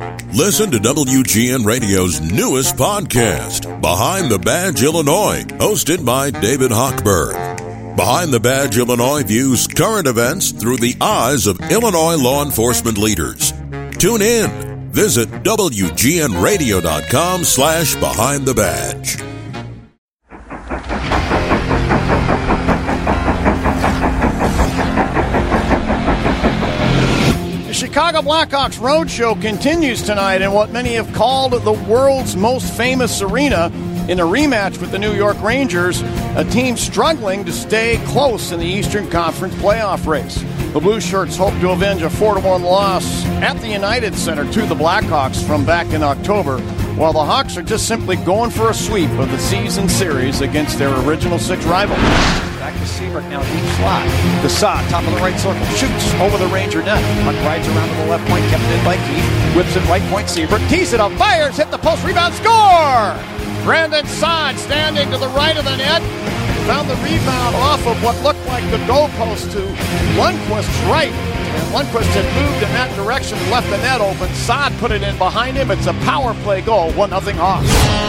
Listen to WGN Radio's newest podcast, Behind the Badge Illinois, hosted by David Hochberg. Behind the Badge Illinois views current events through the eyes of Illinois law enforcement leaders. Tune in. Visit WGNRadio.com/Behind the Badge. The Chicago Blackhawks Roadshow continues tonight in what many have called the world's most famous arena in a rematch with the New York Rangers, a team struggling to stay close in the Eastern Conference playoff race. The Blue Shirts hope to avenge a 4-1 loss at the United Center to the Blackhawks from back in October, while the Hawks are just simply going for a sweep of the season series against their original 6 rivals. Back to Seabrook, now deep slot. Desaad, top of the right circle, shoots over the Ranger net. Puck rides around to the left point, kept in by Keith. Whips it right point, Seabrook tees it up, fires, hit the post, rebound, score! Brandon Saad standing to the right of the net. Found the rebound off of what looked like the goalpost to Lundqvist's right. And Lundqvist had moved in that direction and left the net open. Saad put it in behind him. It's a power play goal, 1-0 Hawks.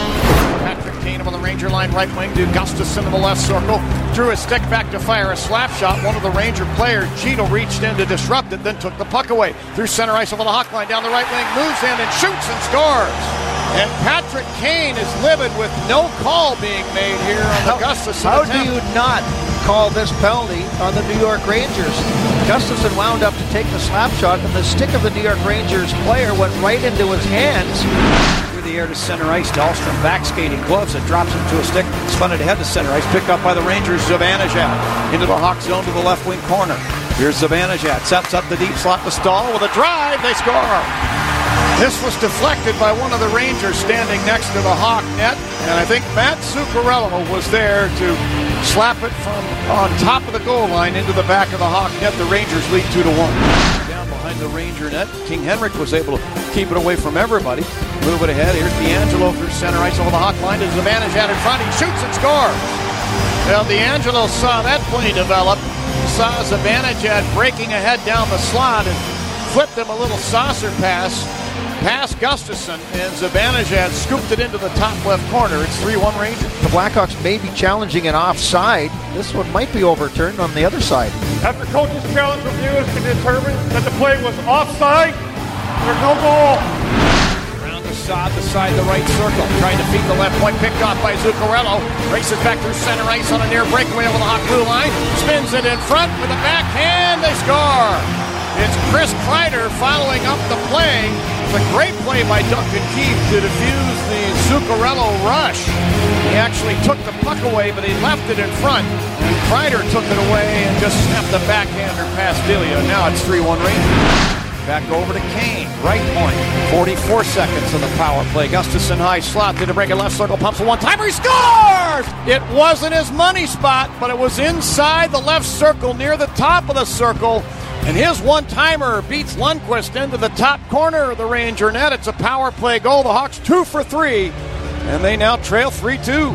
Patrick Kane on the Ranger line, right wing to Gustafsson in the left circle. Drew his stick back to fire a slap shot. One of the Ranger players, Cheadle, reached in to disrupt it, then took the puck away. Through center ice over the Hawk line, down the right wing, moves in and shoots and scores. And Patrick Kane is livid with no call being made here on the Gustafsson attempt. How do you not call this penalty on the New York Rangers? Gustafsson wound up to take the slap shot, and the stick of the New York Rangers player went right into his hands. Through the air to center ice, Dahlstrom back skating, gloves it, drops it to a stick, spun it ahead to center ice, picked up by the Rangers, Zibanejad. Into the Hawk zone to the left wing corner. Here's Zibanejad, sets up the deep slot to Stahl with a drive, they score! This was deflected by one of the Rangers standing next to the Hawk net, and I think Matt Zuccarello was there to slap it from on top of the goal line into the back of the Hawk net. The Rangers lead 2-1. Down behind the Ranger net, King Henrik was able to keep it away from everybody. Move it ahead, here's DeAngelo through center ice over the Hawk line to Zibanejad in front. He shoots and scores. Well, DeAngelo saw that play develop. Saw Zibanejad breaking ahead down the slot and flipped him a little saucer pass. Past Gustafsson, and Zibanejad scooped it into the top left corner. It's 3-1 Rangers. The Blackhawks may be challenging an offside. This one might be overturned on the other side. After coach's challenge, reviewers can determine that the play was offside. There's no goal. Around the side, the right circle. Trying to feed the left point, picked off by Zuccarello. Races back through center ice on a near breakaway over the Hawk blue line. Spins it in front with a backhand. They score. It's Chris Kreider following up the play. It's a great play by Duncan Keith to defuse the Zuccarello rush. He actually took the puck away, but he left it in front. And Kreider took it away and just snapped the backhander past Delia. Now it's 3-1 Rangers. Back over to Kane, right point. 44 seconds of the power play. Gustafsson high slot to the break, left circle, pumps a one-timer, he scores! It wasn't his money spot, but it was inside the left circle, near the top of the circle. And his one-timer beats Lundqvist into the top corner of the Ranger net. It's a power play goal. The Hawks 2 for 3, and they now trail 3-2.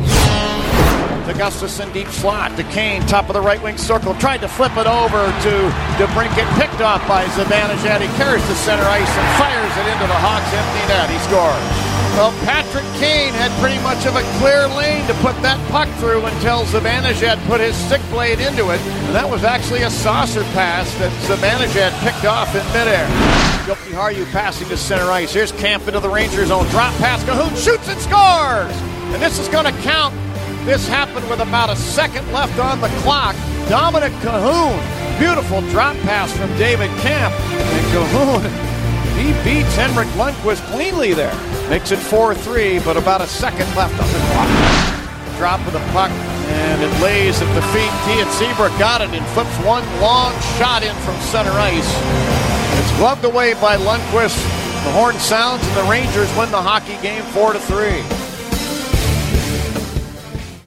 To Gustafsson, deep slot to Kane, top of the right wing circle. Tried to flip it over to DeBrincat, picked off by Zibanejad. He carries to center ice and fires it into the Hawks' empty net. He scores. Well, Patrick Kane had pretty much of a clear lane to put that puck through until Zibanejad put his stick blade into it. And that was actually a saucer pass that Zibanejad picked off in midair. Jokiharju passing to center ice. Here's Camp into the Ranger zone. Drop pass. Cahoon shoots and scores. And this is going to count. This happened with about a second left on the clock. Dominic Cahoon. Beautiful drop pass from David Camp. And Cahoon, he beats Henrik Lundqvist cleanly there. Makes it 4-3, but about a second left on the clock. Drop of the puck, and it lays at the feet. Tiet Seabrook got it and flips one long shot in from center ice. It's gloved away by Lundqvist. The horn sounds, and the Rangers win the hockey game 4-3.